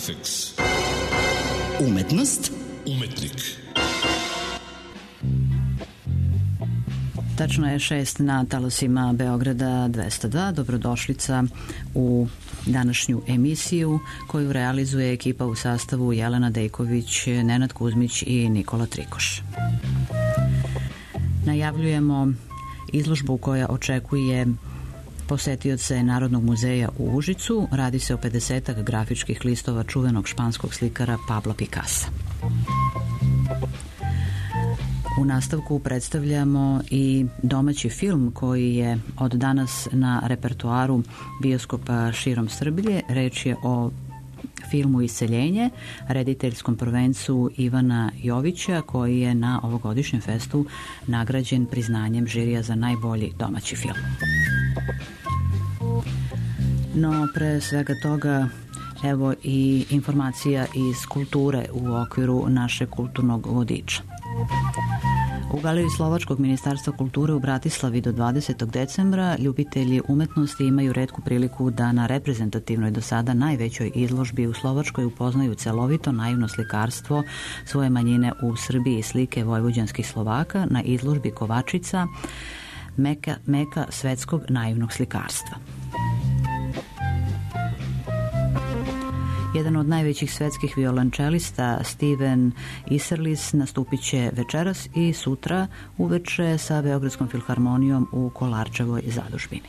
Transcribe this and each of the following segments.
Affix. Umetnost. Umetnik. Tačno je 6 na talasima Beograda 202. Dobrodošlica u današnju emisiju koju realizuje ekipa u sastavu Jelena Dejković, Nenad Kuzmić i Nikola Trikoš. Najavljujemo izložbu koja očekuje posetioce Narodnog muzeja u Užicu. Radi se o 50-ak grafičkih listova čuvenog španskog slikara Pabla Picassa. U nastavku predstavljamo i domaći film koji je od danas na repertoaru bioskopa širom Srbije. Reč je o filmu Iseljenje, rediteljskom prvencu Ivana Jovića, koji je na ovogodišnjem festu nagrađen priznanjem žirija za najbolji domaći film. No, pre svega toga, evo i informacija iz kulture u okviru našeg kulturnog vodiča. U Galeriji Slovačkog ministarstva kulture u Bratislavi do 20. decembra ljubitelji umetnosti imaju retku priliku da na reprezentativnoj do sada najvećoj izložbi u Slovačkoj upoznaju celovito naivno slikarstvo svoje manjine u Srbiji, slike vojvođanskih Slovaka na izložbi Kovačica, meka svetskog naivnog slikarstva. Jedan od najvećih svetskih violončelista Steven Isserlis nastupit će večeras i sutra uveče sa Beogradskom filharmonijom u Kolarčevoj zadužbini.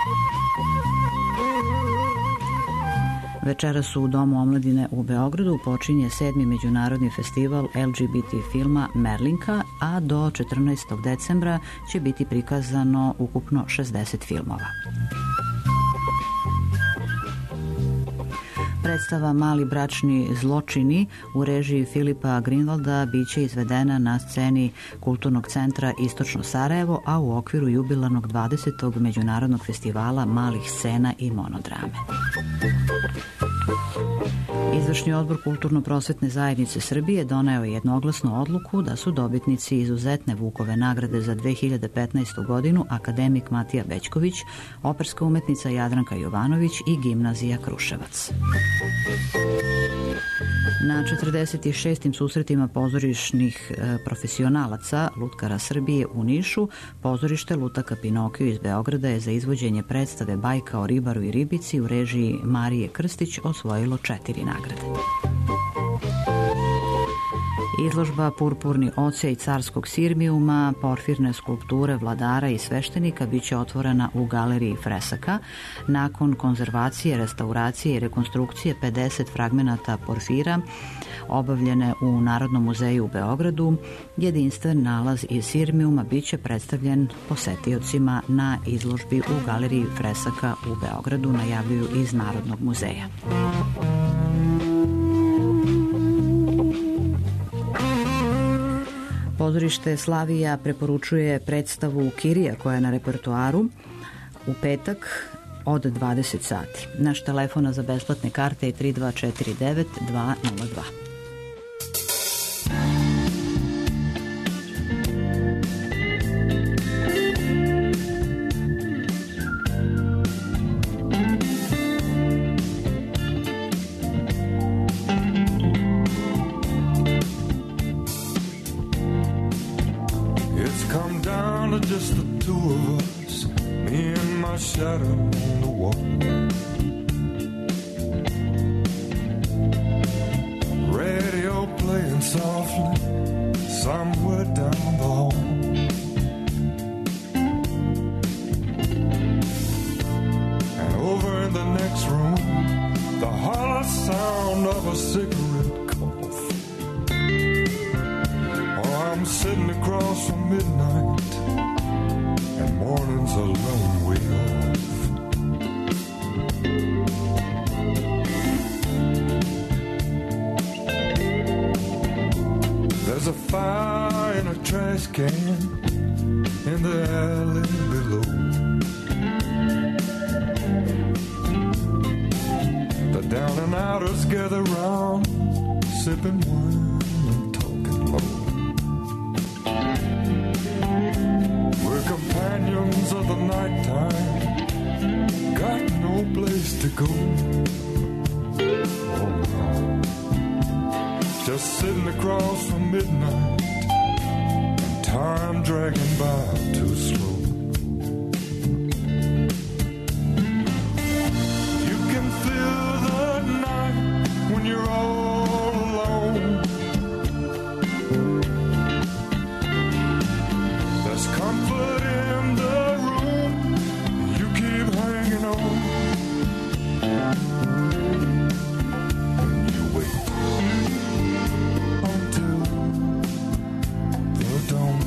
Večeras u Domu omladine u Beogradu počinje 7. međunarodni festival LGBT filma Merlinka, a do 14. decembra će biti prikazano ukupno 60 filmova. Predstava Mali bračni zločini u režiji Filipa Greenwalda biće izvedena na sceni Kulturnog centra Istočno Sarajevo, a u okviru jubilarnog 20. međunarodnog festivala malih scena i monodrame. Izvršni odbor Kulturno-prosvetne zajednice Srbije doneo je jednoglasnu odluku da su dobitnici izuzetne Vukove nagrade za 2015. godinu akademik Matija Bećković, operska umetnica Jadranka Jovanović i gimnazija Kruševac. Na 46. susretima pozorišnih profesionalaca lutkara Srbije u Nišu, pozorište Lutaka Pinokio iz Beograda je za izvođenje predstave Bajka o ribaru i ribici u režiji Marije Krstić osvojilo 4 nagrade. Izložba Purpurni odsjaj carskog Sirmijuma, porfirne skulpture vladara i sveštenika biće otvorena u Galeriji Fresaka. Nakon konzervacije, restauracije i rekonstrukcije 50 fragmenata porfira obavljene u Narodnom muzeju u Beogradu, jedinstven nalaz iz Sirmijuma biće predstavljen posetiocima na izložbi u Galeriji Fresaka u Beogradu, najavljuju iz Narodnog muzeja. Pozorište Slavija preporučuje predstavu Kirija koja je na repertoaru u petak od 20 sati. Naš telefona za besplatne karte je 3249 202. Just the two of us, me and my shadow on the wall. Radio playing softly somewhere down the hall. And over in the next room, the hollow sound of a cigarette cough. Oh, I'm sitting across from midnight, and morning's a long way off. There's a fire in a trash can in the alley below. The down and outers gather round, sipping wine and talking low. We're companions of the nighttime, got no place to go. Oh no. Just sitting across from midnight, and time dragging by too slow. You can feel the night when you're all alone. There's comfort in the room, you keep hanging on. And you wait until the dawn.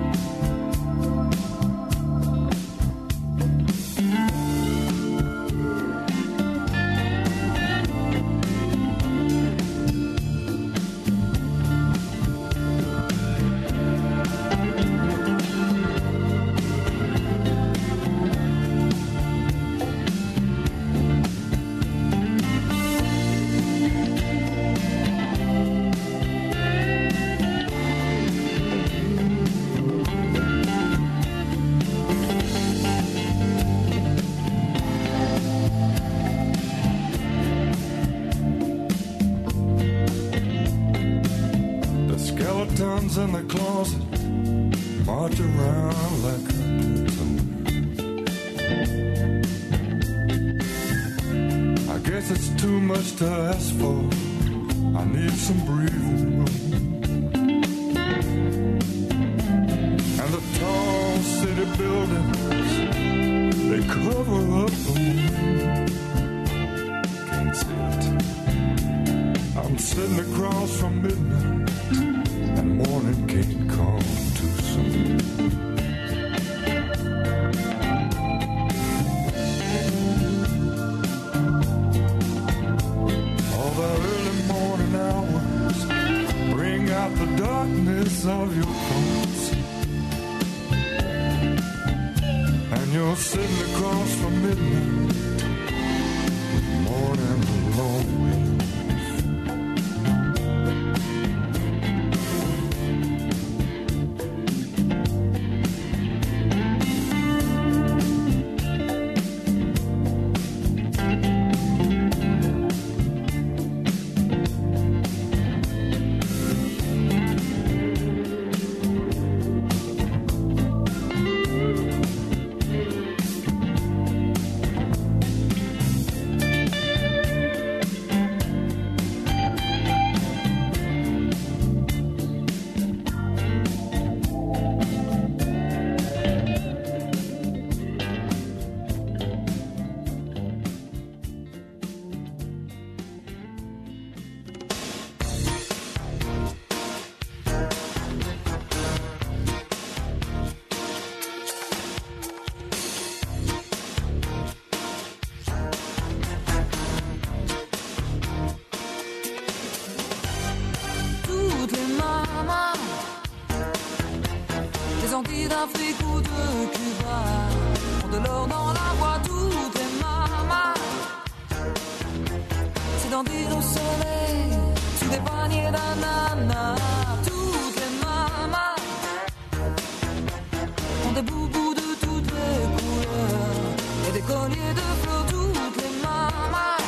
Skeletons in the closet march around like a platoon. I guess it's too much to ask for. I need some breathing room. And the tall city buildings, they cover up the moon. Can't see it. I'm sitting across from midnight, and morning can't come too soon. All the early morning hours bring out the darkness of your thoughts, and you're sitting across from midnight, morning alone with you. d'Afrique ou de Cuba ont de l'or dans la voix, toutes les mamas. C'est dandy au soleil, sous des paniers d'ananas. Toutes les mamas ont des boubous de toutes les couleurs et des colliers de fleurs. Toutes les mamas,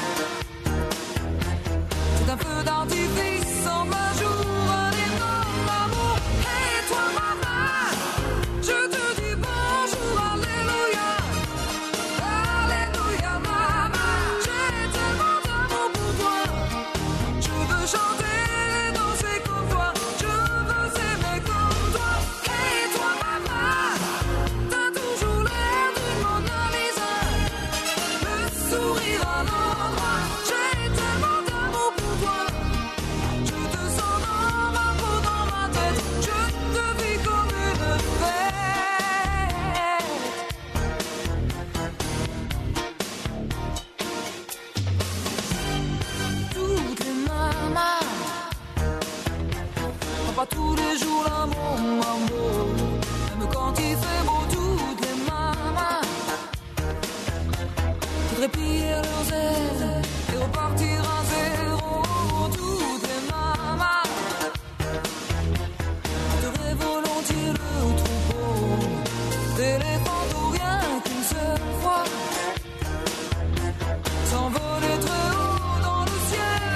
c'est un feu d'artifice en plein jour, un énorme amour. Et toi maman, je te dis bonjour, alléluia, alléluia maman. J'ai tellement d'amour pour toi, je veux chanter, danser comme toi, je veux aimer comme toi. Et toi maman, t'as toujours l'air d'une Mona Lisa, le sourire à l'endroit. J'ai tellement d'amour pour toi, je te sens dans ma peau, dans ma tête, je te vis comme une fête. Toutes les mamas font pas tous les jours l'amour mambo, même quand il fait beau. Toutes les mamas voudraient plier leurs ailes et repartir à zéro. Toutes les mamas porteraient volontiers le troupeau d'éléphants ou rien qu'une seule fois s'envoler très haut dans le ciel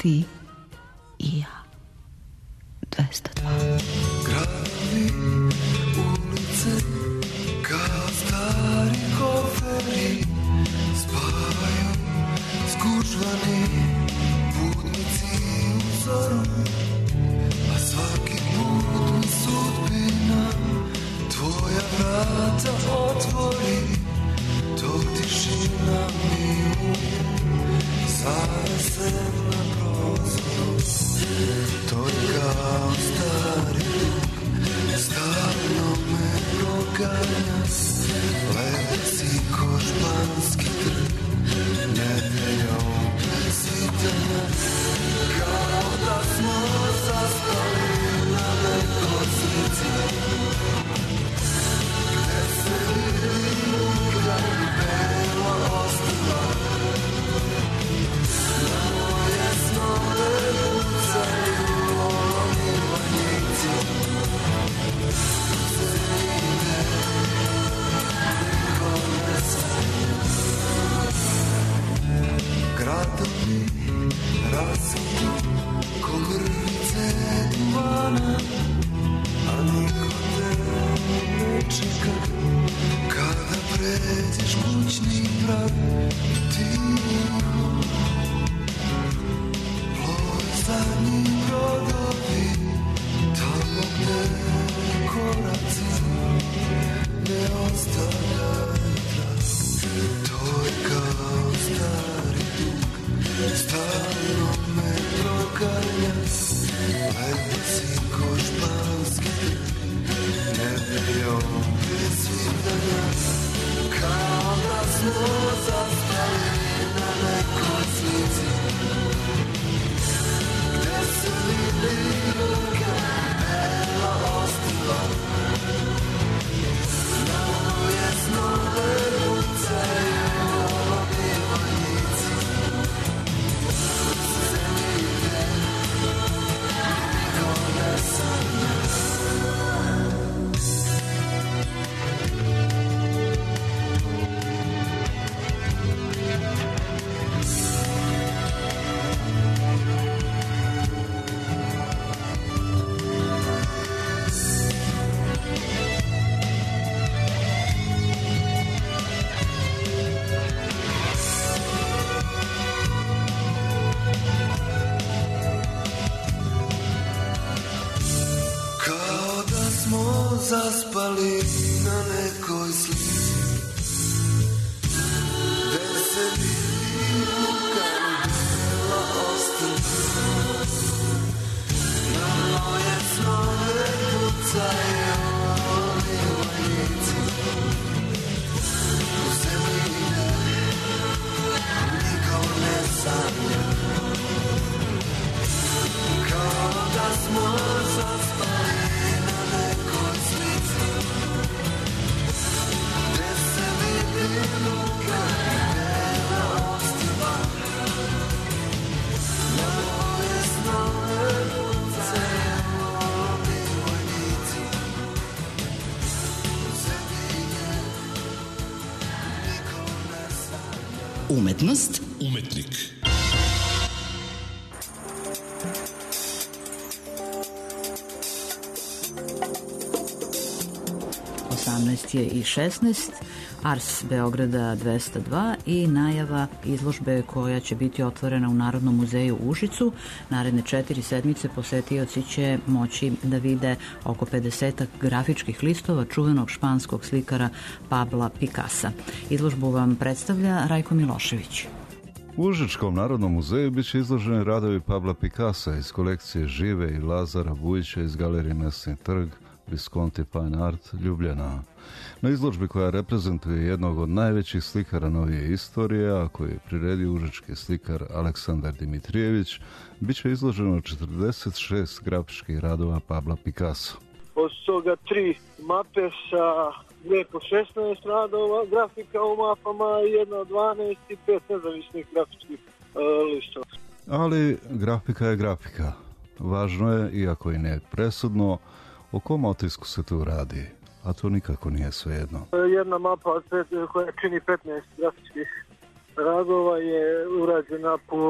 Ti i ja. 202. Gradovi, ulice, kao stari koferi, spavaju skučvani putnici u zoru, a svaki put mi sudbina tvoja vrata otvori, to tišina mi sada se na prozoru, to je kao stari dug, stalno me proganja, leda si ko španski trg, nedeljom presvitanja, kao da smo zaspali na nekoj slici, gde se vidi luka bela ostala, na moje snove pucaju oni vojnici, se vide, niko ne sanja. Gradovi rasutu ko vrvice duvana, a niko te ne čeka kada pređeš kućni prag. Ti plove zadnji brodovi tamo gde koraci ne ostavljaju trag. To je kao stari dug, stalno me proganja, leda si ko španski trg, nedeljom presvitanja, kao da smo zaspali na nekoj slici, gde se vidi luka bela ostala, na moje snove pucaju oni vojnici, se vide, niko ne sanja. Kao da smo zaspali na nekoj slici, gde se vidi luka bela ostala, na moje snove pucaju oni vojnici, u zemlji niko ne sanja, kao da smo zaspali na nekoj slici, gde se vidi luka bela ostala, na moje snove pucaju oni vojnici, u zemlji niko ne sanja. Umetnost, Umetnik. Je i 16, Ars Beograda 202 i najava izložbe koja će biti otvorena u Narodnom muzeju u Užicu. Naredne 4 sedmice posetioci će moći da vide oko 50 grafičkih listova čuvenog španskog slikara Pabla Picassa. Izložbu vam predstavlja Rajko Milošević. U Užičkom Narodnom muzeju bit će izloženi radovi Pabla Picassa iz kolekcije Žive i Lazara Vujića iz galerije Mesni trg, Visconti Fine Art, Ljubljana. Na izložbi koja reprezentuje jednog od najvećih slikara novije istorije, a koji je priredio užički slikar Aleksandar Dimitrijević, bit će izloženo 46 grafičkih radova Pabla Picassa. Od toga 3 mape sa lijepo 16 radova grafika u mapama, jedna od 12 i 5 nezavisnih grafičkih listova. Ali grafika je grafika. Važno je, iako i ne presudno, o kom otisku se tu radi, a to nikako nije svejedno. Jedna mapa koja čini 15 grafičkih radova je urađena po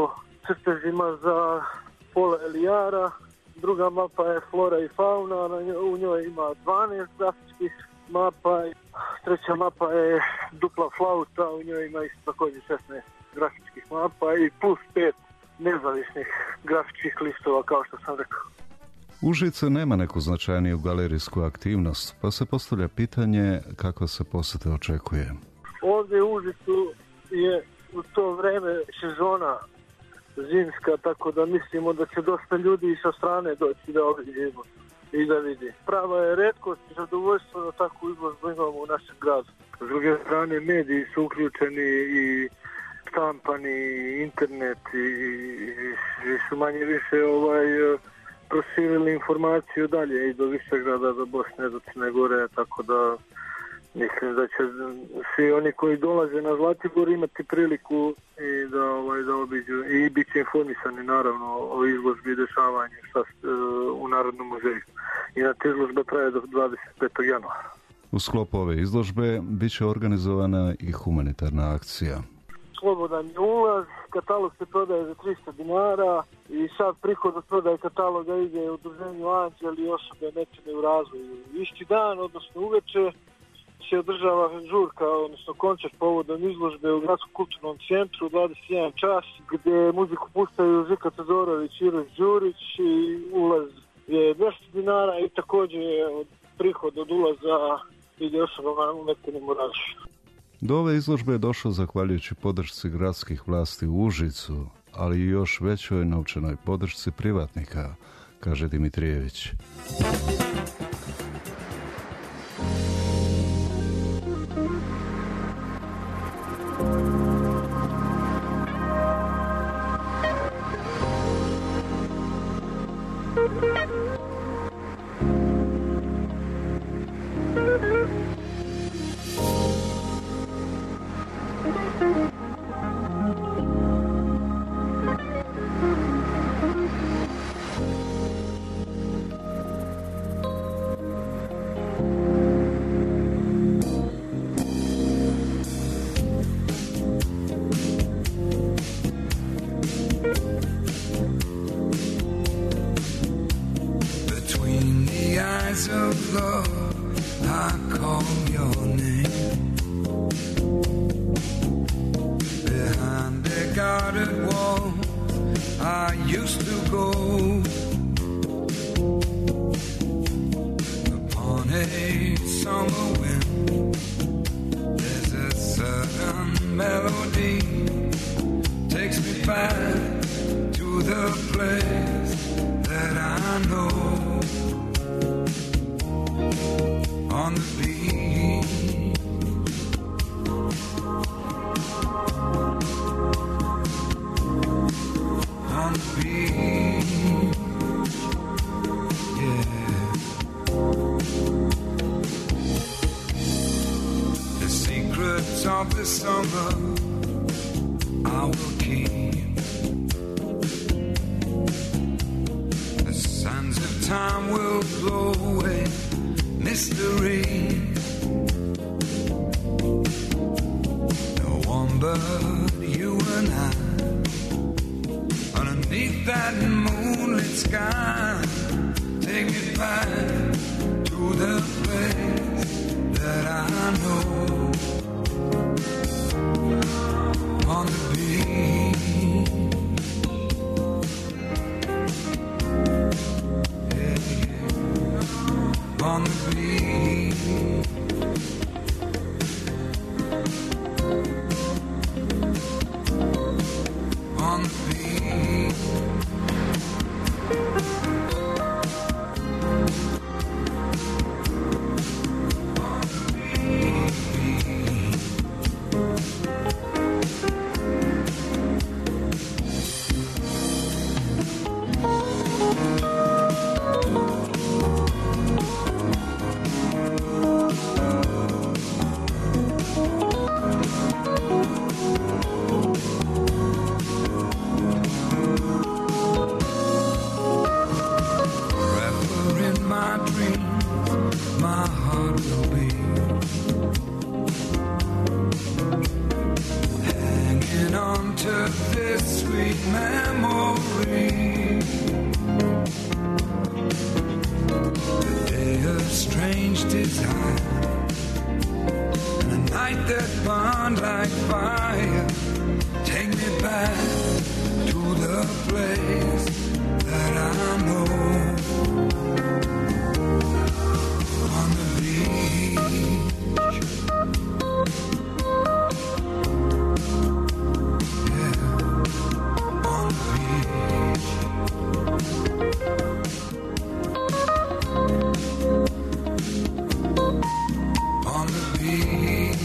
crtežima za Pola Elijara. Druga mapa je Flora i fauna, u njoj ima 12 grafičkih mapa. Treća mapa je Dupla flauta, u njoj ima isto također 16 grafičkih mapa i plus 5 nezavisnih grafičkih listova, kao što sam rekao. Užice nema neku značajniju galerijsku aktivnost, pa se postavlja pitanje kako se posjeta očekuje. Ovdje u Užicu je u to vreme sezona zimska, tako da mislimo da će dosta ljudi sa strane doći da obiđemo i da vidi. Prava je retkost i zadovoljstvo da takvu izložbu imamo u našem gradu. S druge strane, mediji su uključeni i štampani, internet i su manje više proširili informaciju dalje i do Višegrada, do Bosne, do Crne Gore, tako da mislim da će svi oni koji dolaze na Zlatibor imati priliku i da obiđu i bit će informisani naravno o izložbi i dešavanju u Narodnom muzeju. Inače, izložba traje do 25. januara. U sklopu ove izložbe bit će organizovana i humanitarna akcija. Slobodan je ulaz, katalog se prodaje za 300 dinara i sad prihod od prodaje kataloga ide u udruženju Anđel i osobe nečene u razvoju. Isti dan, odnosno uveče, se održava žurka, odnosno koncert povodom izložbe u Gradskom kulturnom centru 21 čas, gdje muziku puštaju Žika Todorović i Iroš Đurić i ulaz je 200 dinara i također je prihod od ulaza ide osobama umetnim u razvoju. Do ove izložbe je došlo zahvaljujući podršci gradskih vlasti u Užicu, ali i još većoj novčanoj podršci privatnika, kaže Dimitrijević. Of love, I call your name. Behind the guarded wall, I used to go. Upon a summer wind, there's a certain melody takes me back to the place that I know. On the beach, on the beach, yeah. The secrets of the summer I will keep. The sands of time will blow away mystery. No one but you and I, underneath that moonlit sky, take me back to the place that I know. On the beach, on the beach. bond like fire. Take me back to the place that I know. On the beach. Yeah, on the beach. On the beach.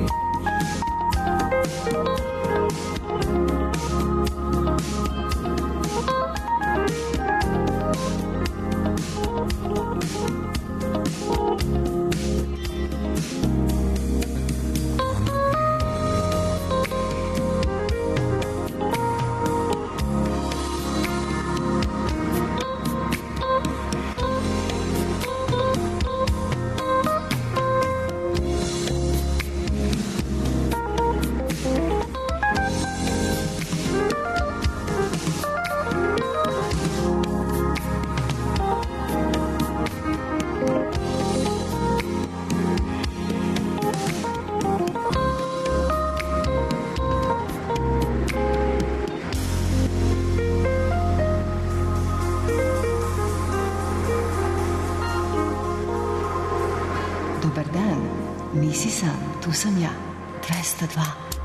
Dobar dan, nisi sam, tu sam ja, 202.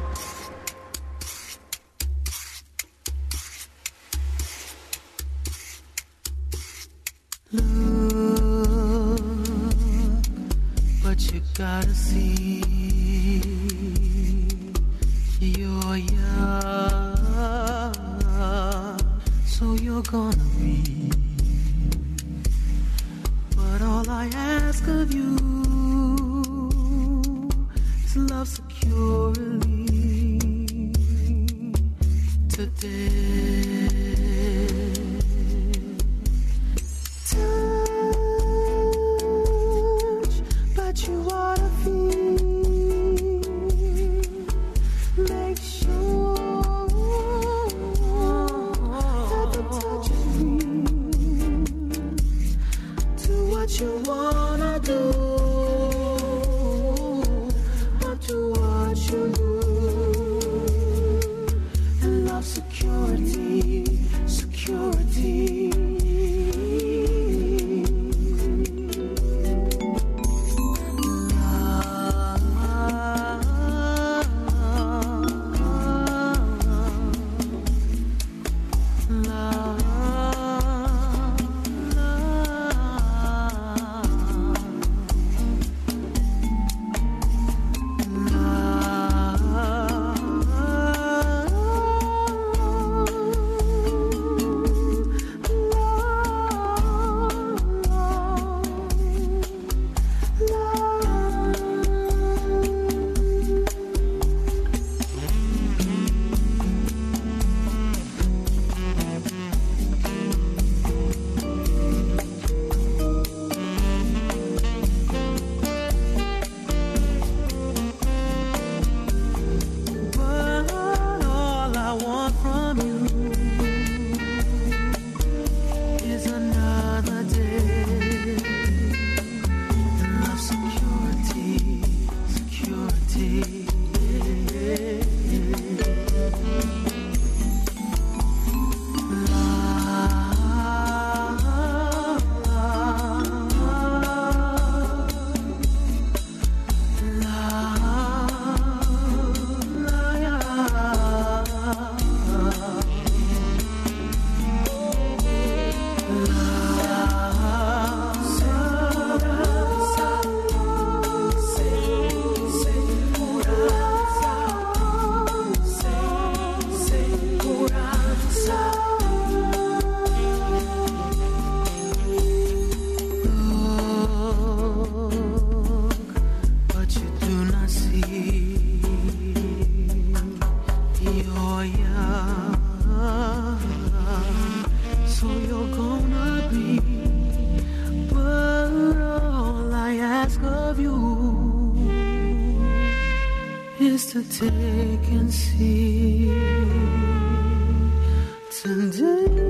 Look, but you gotta see you're young, so you're gonna be. But all I ask of you is love securely today. Touch, but you ought to feel. Make sure that the touch is real. Do what you wanna do, but do what you do. And love security, security. To take and see today.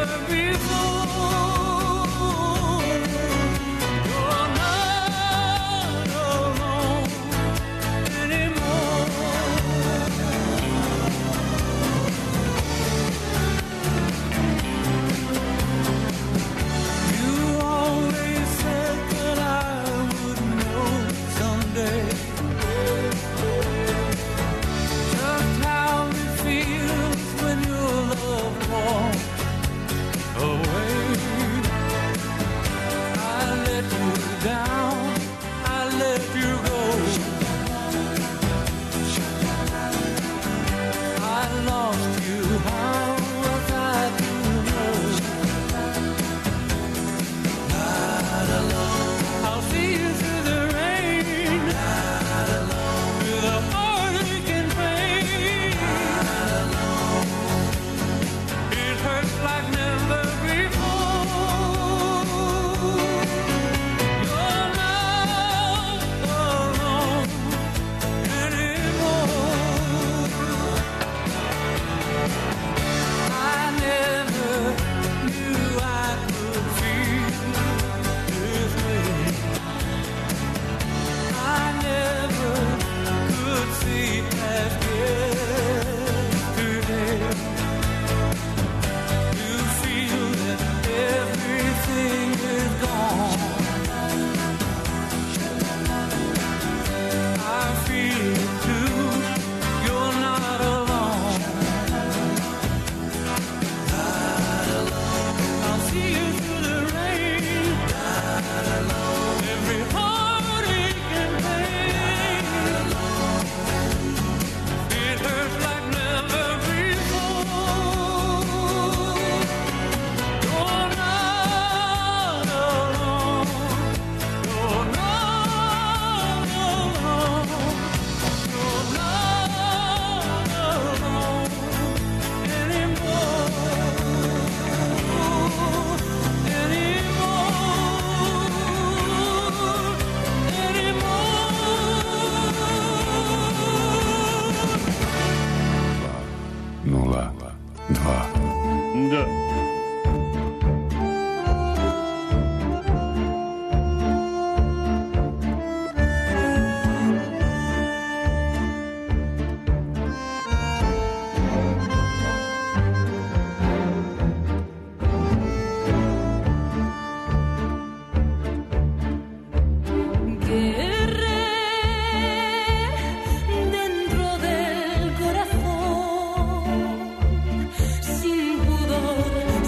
Dentro del corazón, sin pudor.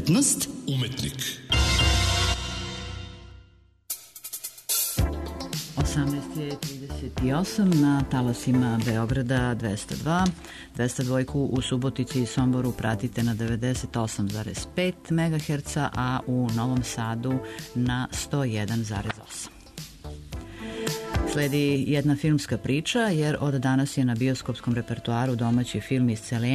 Umetnost. Umetnik. 18:38 na talasima Beograda 202. 202 u Subotici i Somboru pratite na 98,5 MHz, a u Novom Sadu na 101,8. Sledi jedna filmska priča, jer od danas je na bioskopskom repertoaru domaći film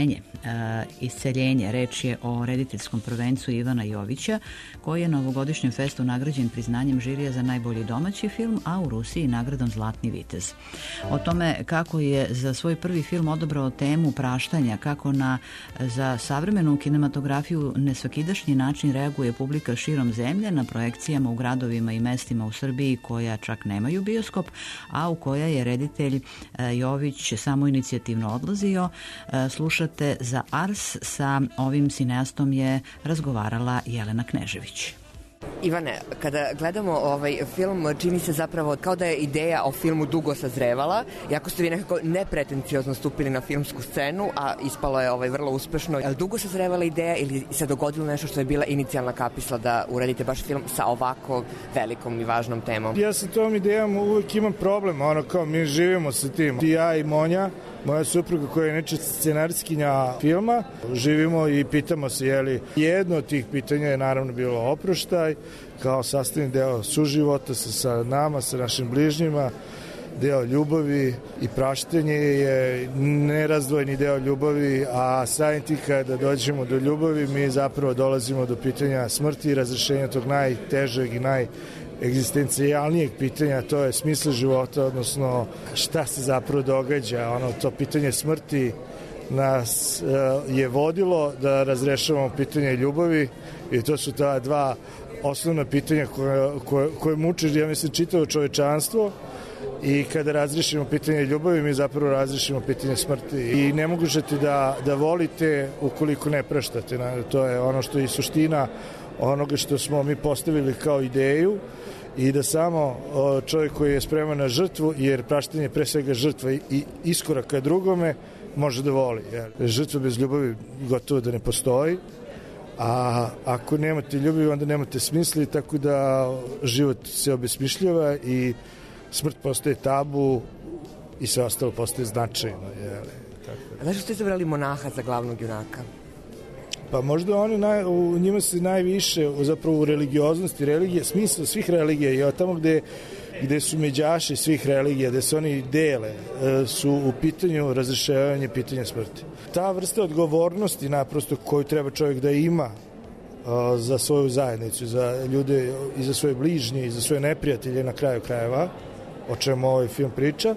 Isceljenje. Reč je o rediteljskom prvencu Ivana Jovića, koji je na ovogodišnjem festu nagrađen priznanjem žirija za najbolji domaći film, a u Rusiji nagradom Zlatni vitez. O tome kako je za svoj prvi film odabrao temu praštanja, kako za savremenu kinematografiju nesvakidašnji način reaguje publika širom zemlje na projekcijama u gradovima i mestima u Srbiji koja čak nemaju bioskop, a u koja je reditelj Jović samoinicijativno odlazio. Slušate za Ars, sa ovim cineastom je razgovarala Jelena Knežević. Ivane, kada gledamo ovaj film, čini se zapravo kao da je ideja o filmu dugo sazrevala, iako ste vi nekako nepretenciozno stupili na filmsku scenu, a ispalo je vrlo uspešno. Je li dugo sazrevala ideja ili se dogodilo nešto što je bila inicijalna kapisla da uradite baš film sa ovako velikom i važnom temom? Ja sa tom idejom uvek imam problem, kao mi živimo sa tim. I ja i Monja, moja supruga koja je inače scenarijskinja filma, živimo i pitamo se, jedno od tih pitanja je naravno bilo oproštaj, kao sastavni deo suživota sa nama, sa našim bližnjima, deo ljubavi i praštanje je nerazdvojni deo ljubavi, a samim tim kada dođemo do ljubavi mi zapravo dolazimo do pitanja smrti i razrešenja tog najtežeg i egzistencijalnijeg pitanja, to je smisla života, odnosno šta se zapravo događa. To pitanje smrti nas je vodilo da razrešavamo pitanje ljubavi i to su ta dva osnovna pitanja koje muče, ja mislim, čitavo čovečanstvo, i kada razrešimo pitanje ljubavi mi zapravo razrešimo pitanje smrti i ne možete da volite ukoliko ne praštate. To je ono što je suština onoga što smo mi postavili kao ideju, i da samo čovjek koji je spreman na žrtvu, jer praštanje je pre svega žrtva i iskorak ka drugome, može da voli. Žrtva bez ljubavi gotovo da ne postoji, a ako nemate ljubavi onda nemate smisla, tako da život se obesmišljava i smrt postaje tabu i sve ostalo postaje značajno. Zašto ste izabrali monaha za glavnog junaka? Pa možda u njima se najviše, zapravo u religioznosti, smisla svih religija i tamo gde su međaši svih religija, gde se oni dele, su u pitanju razrešavanje pitanja smrti. Ta vrsta odgovornosti naprosto koju treba čovjek da ima za svoju zajednicu, za ljude i za svoje bližnje i za svoje neprijatelje na kraju krajeva, o čemu ovaj film priča,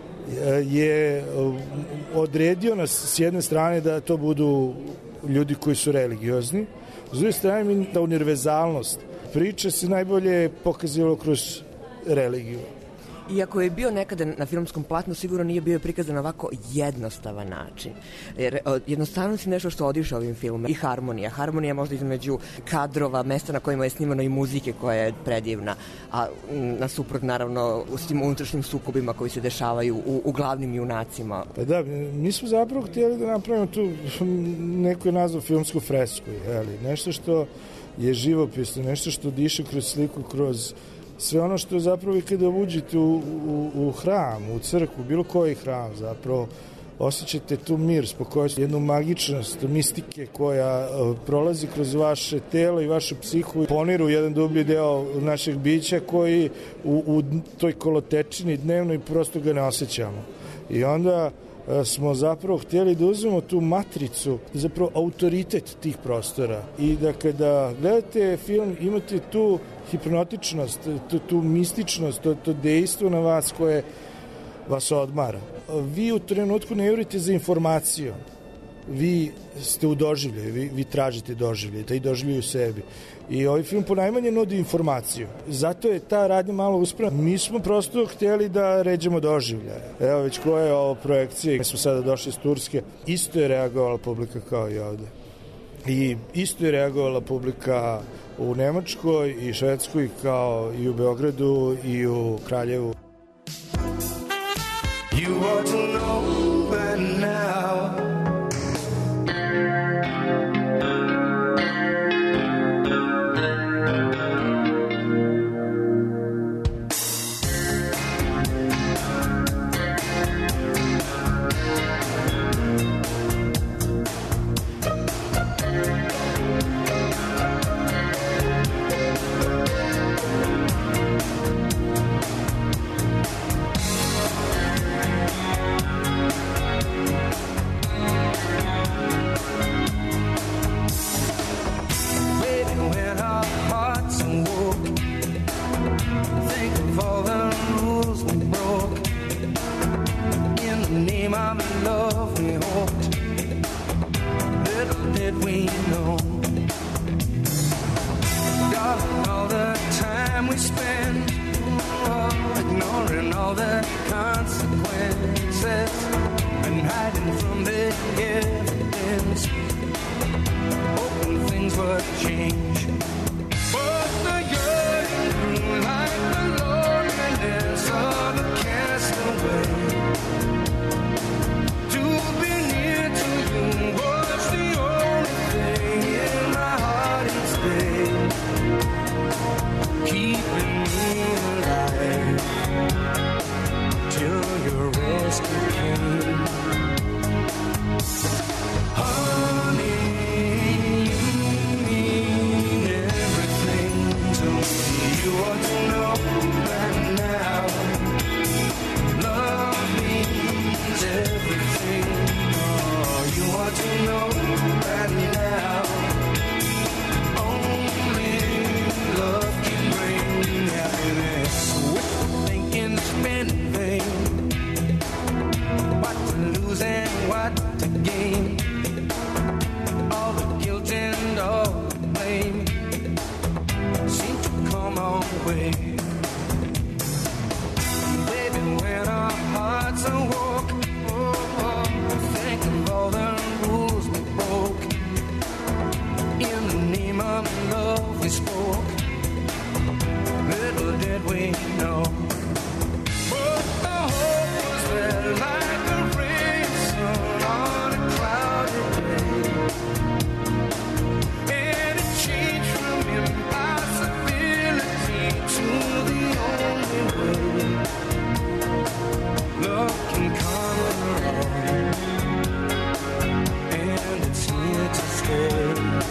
je odredio nas s jedne strane da to budu ljudi koji su religiozni, s druge strane da univerzalnost priče se najbolje pokazivalo kroz religiju. Iako je bio nekada na filmskom platnu, sigurno nije bio prikazan na ovako jednostavan način. Jer jednostavnost je nešto što odiše ovim filmom. I harmonija. Harmonija možda između kadrova, mesta na kojima je snimano i muzike koja je predivna, a nasuprot naravno s tim unutrašnjim sukobima koji se dešavaju u glavnim junacima. Pa da, mi smo zapravo htjeli da napravimo tu, neko je nazvao filmsku fresku, nešto što je živopisno, nešto što diše kroz sliku, kroz sve ono što zapravo i kada uđete u hram, u crkvu, bilo koji hram, zapravo osjećate tu mir, spokojnost, jednu magičnost mistike koja prolazi kroz vaše telo i vašu psihu, poniru jedan dublji deo našeg bića koji u toj kolotečini dnevnoj prosto ga ne osjećamo. I onda smo zapravo htjeli da uzmemo tu matricu, zapravo autoritet tih prostora, i da kada gledate film imate tu hipnotičnost, tu mističnost, to dejstvo na vas koje vas odmara. Vi u trenutku ne jurite za informacijom, vi ste u doživljaju, vi tražite doživlje, taj doživlje u sebi. I ovaj film ponajmanje nudi informaciju. Zato je ta radnja malo uspravna. Mi smo prosto htjeli da ređemo doživljaje. Evo već koja je ovo projekcija. Mi smo sada došli iz Turske. Isto je reagovala publika kao i ovde. I isto je reagovala publika u Nemačkoj i Švedskoj kao i u Beogradu i u Kraljevu. You ought to know that now way. Baby, when our hearts awoke, think of all the rules we broke. In the name of love we spoke. Little did we know, but the hope was there like a ray of sun on a cloudy day. And it changed from impossibility to the only way. Love can conquer all, and it's here to stay.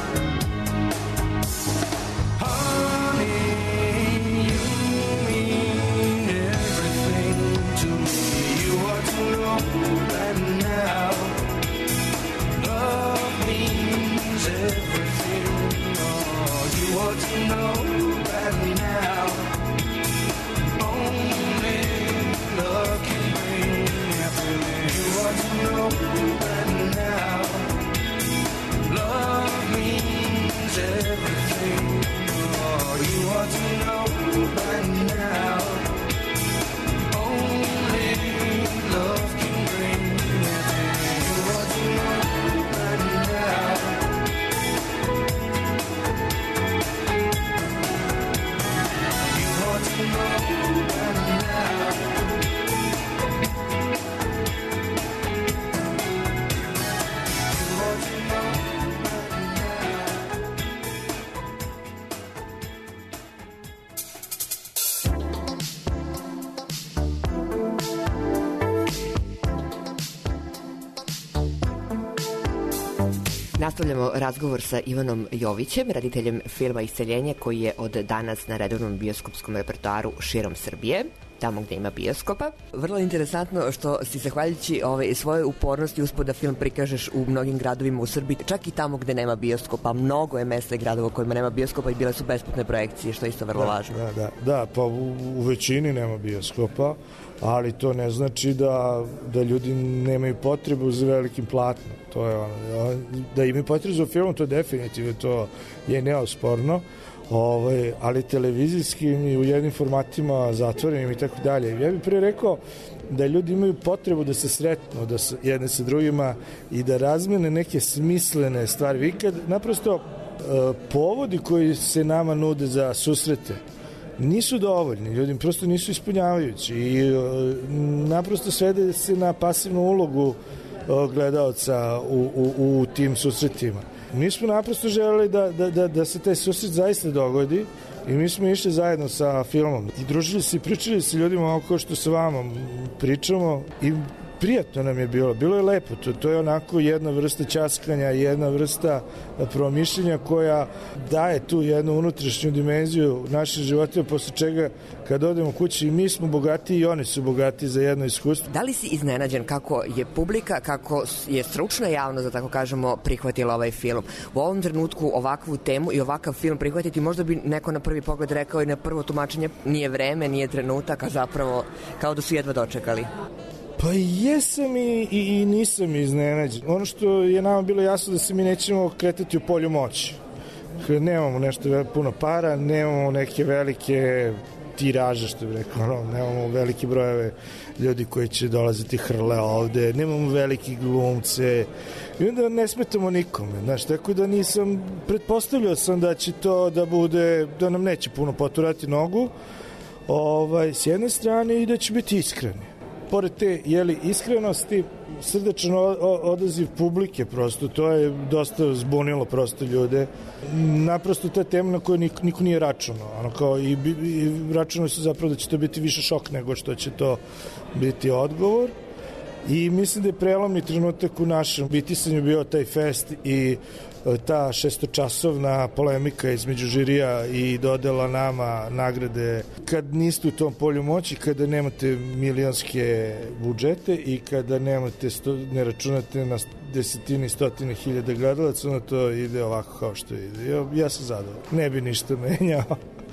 Nastavljamo razgovor sa Ivanom Jovićem, rediteljem filma Iseljenje, koji je od danas na redovnom bioskopskom repertoaru širom Srbije, tamo gde ima bioskopa. Vrlo interesantno što si zahvaljujući svoje upornosti uspeo da film prikažeš u mnogim gradovima u Srbiji, čak i tamo gde nema bioskopa. Mnogo je mesta i gradova u kojima nema bioskopa i bile su besplatne projekcije, što je isto vrlo važno. Da, pa u većini nema bioskopa, ali to ne znači da ljudi nemaju potrebu za velikim platnom. To je da imaju potrebu za filmom, to definitivno, to je neosporno. Ali televizijskim i u jednim formatima zatvorenim i tako dalje. Ja bih prije rekao da ljudi imaju potrebu da se sretnu jedne sa drugima i da razmene neke smislene stvari. Vi kad naprosto povodi koji se nama nude za susrete nisu dovoljni, ljudi prosto nisu ispunjavajući i naprosto svede se na pasivnu ulogu gledaoca u tim susretima. Mi smo naprosto želeli da se taj susret zaista dogodi i mi smo išli zajedno sa filmom i družili se i pričali se ljudima oko što sa vama pričamo i prijatno nam je bilo je lepo, to je onako jedna vrsta ćaskanja, jedna vrsta promišljenja koja daje tu jednu unutrašnju dimenziju naših života, posle čega kad odemo kući i mi smo bogati i oni su bogati za jedno iskustvo. Da li si iznenađen kako je publika, kako je stručna javnost, da tako kažemo, prihvatila ovaj film? U ovom trenutku ovakvu temu i ovakav film prihvatiti, možda bi neko na prvi pogled rekao i na prvo tumačenje nije vreme, nije trenutak, a zapravo kao da su jedva dočekali. Pa jesam i nisam iznenađen. Ono što je nama bilo jasno da se mi nećemo kretati u polju moći. Nemamo nešto puno para, nemamo neke velike tiraže, što bih rekao, nemamo velike brojeve ljudi koji će dolaziti hrle ovde, nemamo velike glumce i onda ne smetamo nikome, znaš, tako da pretpostavljao sam da će to da bude, da nam neće puno poturati nogu, s jedne strane i da će biti iskreni. Pored te iskrenosti, srdečan odaziv publike, prosto to je dosta zbunilo prosto ljude. Naprosto ta tema na koju niko nije računao. I računao se zapravo da će to biti više šok nego što će to biti odgovor. I mislim da je prelomni trenutak u našem bitisanju bio taj fest i ta 600-časovna polemika između žirija i dodela nama nagrade. Kad niste u tom polju moći, kada nemate milionske budžete i kada ne računate na desetine i stotine hiljada gledalaca, onda to ide ovako kao što ide. Ja sam zadovoljan. Ne bi ništa menjao.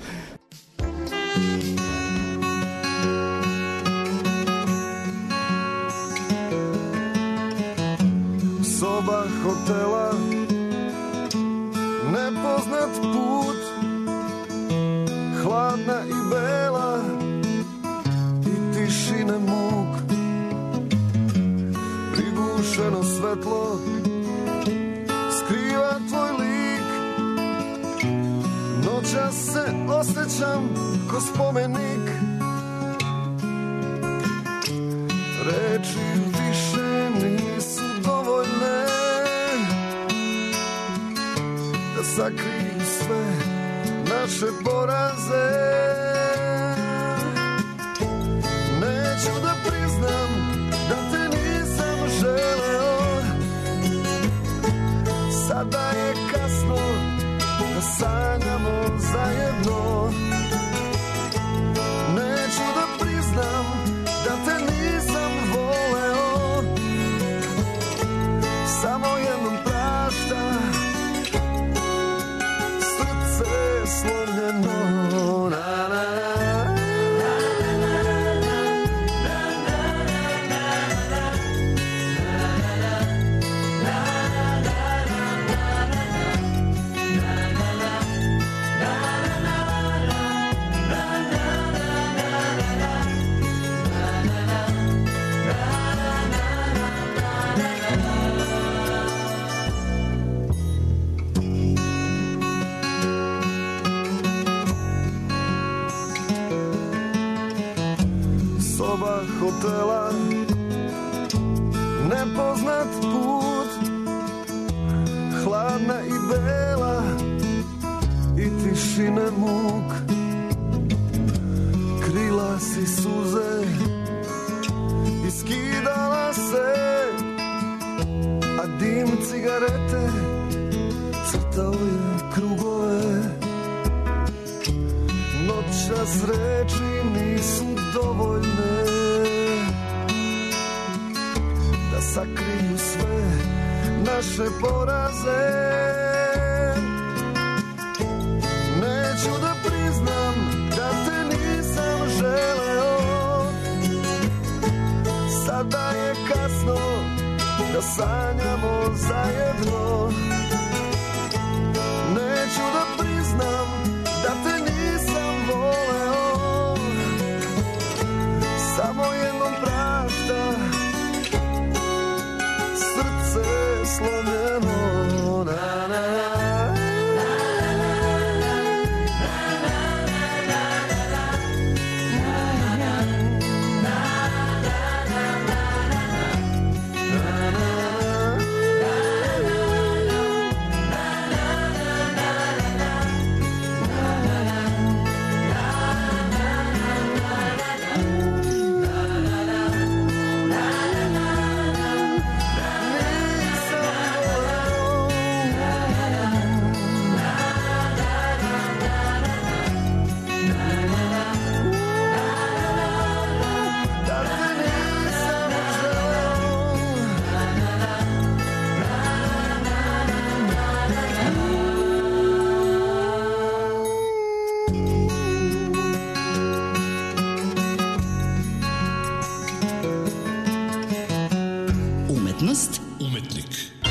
Soba hotela, nepoznat put, hladna i bela i tišine muk. Prigušeno svetlo skriva tvoj lik. Noćas se osjećam ko spomenik. Reči više nisu dovoljne da sakriju sve naše poraze. Neću da priznam da te nisam želeo. Sada je kasno da sanjamo zajedno. Neću da priznam da te nisam voleo. Samo jednom prašta, srce slomljeno. Na, na, hotela, nepoznat put, hladna i bela i tišine muk. Krila si suze i skidala se, a dim cigarete crtao je krugove. Noćas reči nisu dovoljne da sakriju sve naše poraze. Neću da priznam da te nisam želeo. Sada je kasno da sanjamo zajedno. Neću da priznam da te nisam voleo. Samo jednom prašta, srce slomljeno. Na, na, na. Umetnik.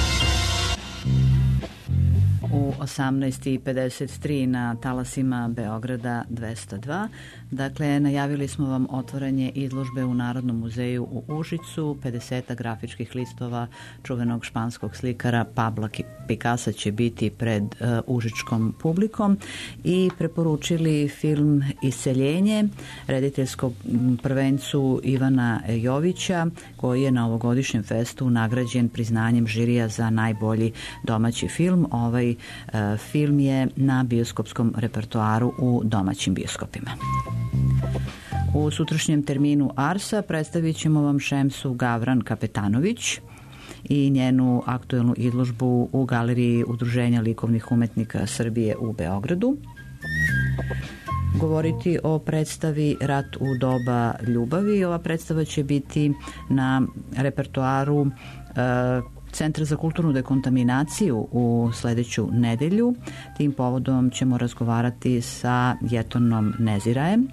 U 18:53 na talasima Beograda 202. Dakle, najavili smo vam otvaranje izložbe u Narodnom muzeju u Užicu. 50 grafičkih listova čuvenog španskog slikara Pabla Picassa će biti pred užičkom publikom i preporučili film Iseljenje rediteljskog prvencu Ivana Jovića, koji je na ovogodišnjem festu nagrađen priznanjem žirija za najbolji domaći film. Ovaj film je na bioskopskom repertoaru u domaćim bioskopima. U sutrašnjem terminu Arsa predstavit ćemo vam Šemsu Gavran Kapetanović i njenu aktuelnu izložbu u Galeriji Udruženja likovnih umetnika Srbije u Beogradu. Govoriti o predstavi Rat u doba ljubavi. Ova predstava će biti na repertoaru Centra za kulturnu dekontaminaciju u sledeću nedelju. Tim povodom ćemo razgovarati sa Jetonom Nezirajem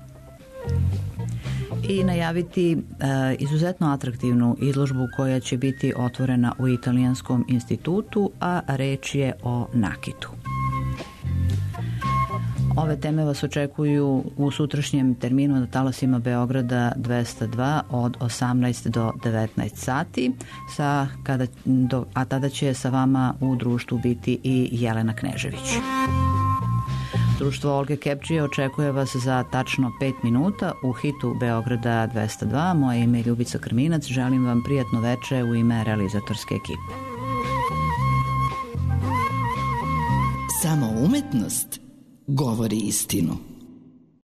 i najaviti izuzetno atraktivnu izložbu koja će biti otvorena u Italijanskom institutu, a reč je o nakitu. Ove teme vas očekuju u sutrašnjem terminu na talasima Beograda 202 od 18 do 19 sati, a tada će sa vama u društvu biti i Jelena Knežević. Društvo Olge Kepčije očekuje vas za tačno 5 minuta u hitu Beograda 202. Moje ime je Ljubica Krminac. Želim vam prijatno veče u ime realizatorske ekipe. Samo umetnost govori istinu.